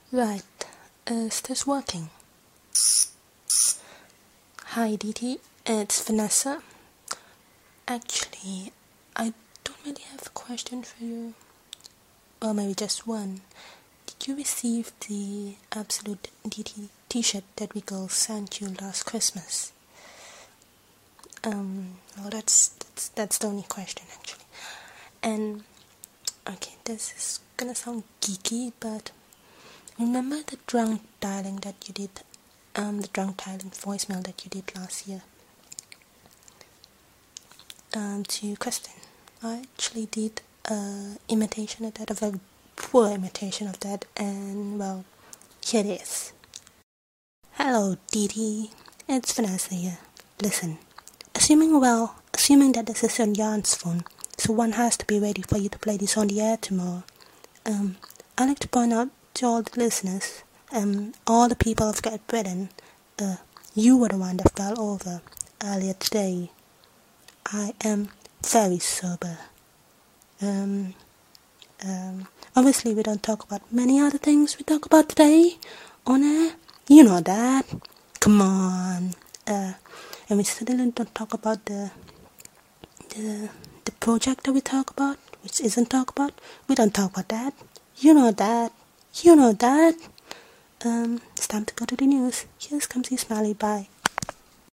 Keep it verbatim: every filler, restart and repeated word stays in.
Right, is this working? Hi D T, it's Vanessa. Actually, I don't really have a question for you. Or maybe just one. Did you receive the Absolute D T t-shirt that we girls sent you last Christmas? Um, well that's, that's, that's the only question actually. And, okay, this is gonna sound geeky, but remember the drunk dialing that you did, um, the drunk dialing voicemail that you did last year? Um, to Kristen. I actually did a imitation of that, a very poor imitation of that, and well, here it is. Hello, D T. It's Vanessa here. Listen, assuming well, assuming that this is on Jan's phone, so one has to be ready for you to play this on the air tomorrow. Um, I'd like to point out to all the listeners, um, all the people of Great Britain, uh, you were the one that fell over earlier today. I am very sober. Um, um, obviously we don't talk about many other things we talk about today on air. You know that. Come on. Uh, and we certainly don't talk about the, the, the project that we talk about, which isn't talk about. We don't talk about that. You know that. You know that. Um, it's time to go to the news. Here's Come See Smiley. Bye.